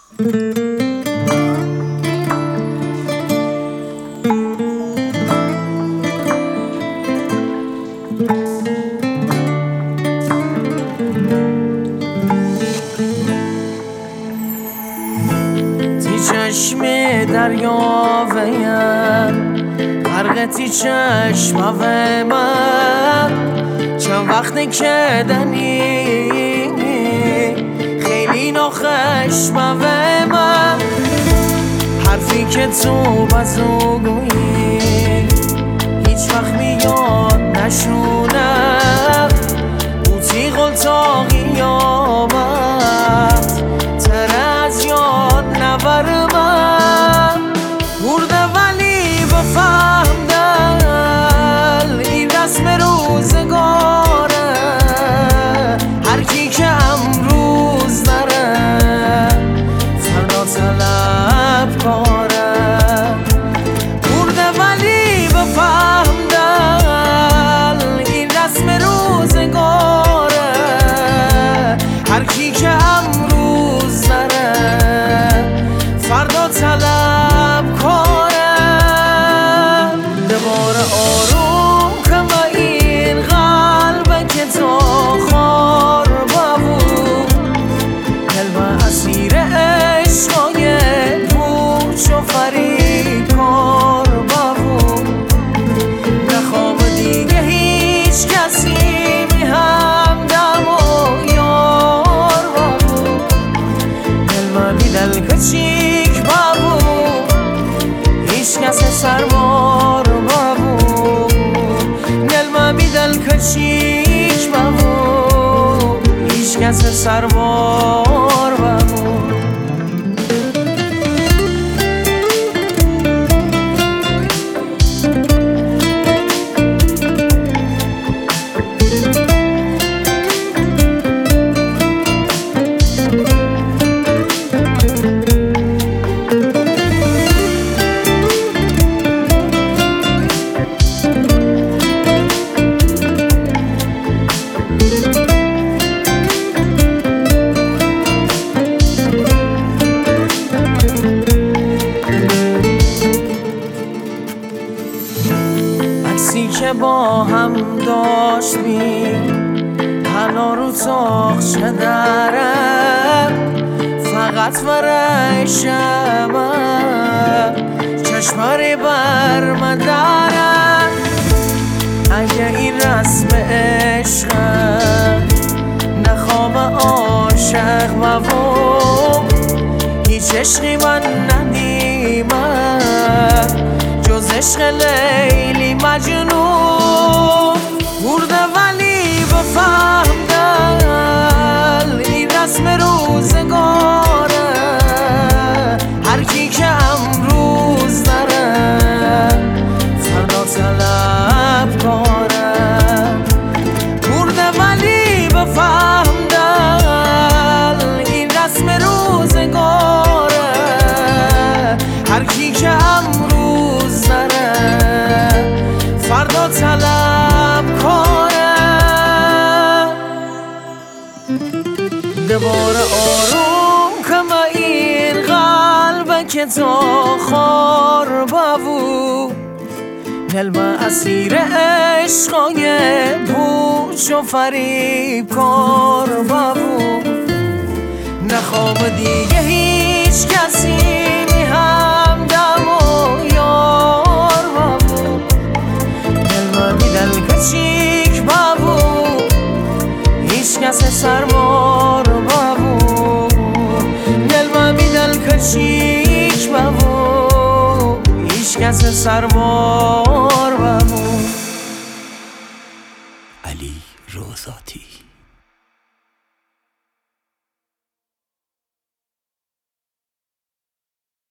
چشم دریا ویم غرقتی چشم و من چند وقته که دنی خیلی ناخشم و من حرفی که تو بزو گویی هیچ وقت میاد نشونم بوتی غلطاقی یابد تره از یاد نبرم برده ولی بفهم دل این رسم روزگاره هر کی که امروز داره فردا طلب کاره برده ولی بفهم دل این رسم روزگاره هر کی که امروز داره فردا طلب کاره دوباره آروم کن و این قلب که تا خار ببود قلب اسیر عشقای پوچ و فریب کار ببود نخوام دیگه هیچ کسی می همدم و یار ببود قلب بی دل کچیک ببود هیچ کس سربار ببود قلب بی دل کچیک ببود هیچ کس سربار ببود عکسی که با هم داشتیم حالا رو تاخچه درم فقط برای شبم چشماری بر من دارم اگه این رسم عشقم نخوام عاشق ببوم هیچ عشقی من ندیمم جز عشق لیلی مجنون برده ولی بفهم دل این رسم روزگاره هر کی که امروز داره فردا طلب کاره برده ولی بفهم دل این رسم روزگاره هر کی که امروز داره فردا طلب کاره دوباره آروم کن و این قلب که تا خار ببود قلب اسیر عشقای پوچ و فریب کار ببود نخوام دیگه هیچ کسی می همدم و یار ببود قلب بی دل کچیک ببود هیچ کس سربار ببود قلب بی دل کچیک ببود هیچ کس سربار ببود. علی روزاتی.